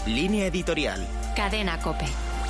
Línea editorial. Cadena COPE.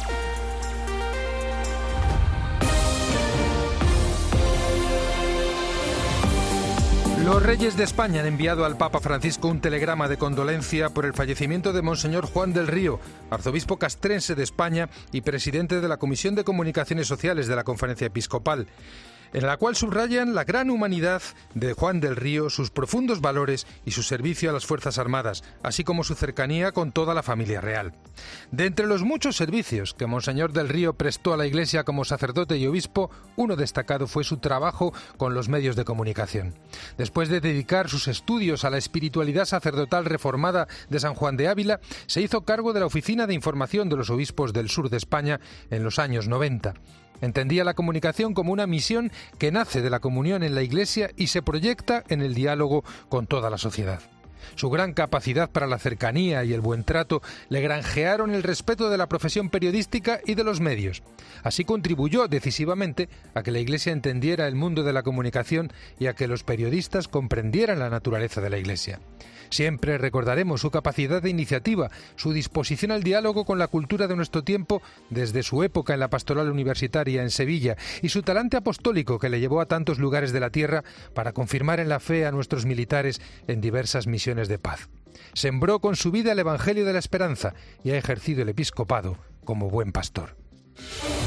Los reyes de España han enviado al Papa Francisco un telegrama de condolencia por el fallecimiento de Monseñor Juan del Río, arzobispo castrense de España y presidente de la Comisión de Comunicaciones Sociales de la Conferencia Episcopal, en la cual subrayan la gran humanidad de Juan del Río, sus profundos valores y su servicio a las Fuerzas Armadas, así como su cercanía con toda la familia real. De entre los muchos servicios que Monseñor del Río prestó a la Iglesia como sacerdote y obispo, uno destacado fue su trabajo con los medios de comunicación. Después de dedicar sus estudios a la espiritualidad sacerdotal reformada de San Juan de Ávila, se hizo cargo de la Oficina de Información de los Obispos del Sur de España en los años 90. Entendía la comunicación como una misión que nace de la comunión en la Iglesia y se proyecta en el diálogo con toda la sociedad. Su gran capacidad para la cercanía y el buen trato le granjearon el respeto de la profesión periodística y de los medios. Así contribuyó decisivamente a que la Iglesia entendiera el mundo de la comunicación y a que los periodistas comprendieran la naturaleza de la Iglesia. Siempre recordaremos su capacidad de iniciativa, su disposición al diálogo con la cultura de nuestro tiempo desde su época en la pastoral universitaria en Sevilla y su talante apostólico que le llevó a tantos lugares de la tierra para confirmar en la fe a nuestros militares en diversas misiones de paz. Sembró con su vida el Evangelio de la Esperanza y ha ejercido el episcopado como buen pastor.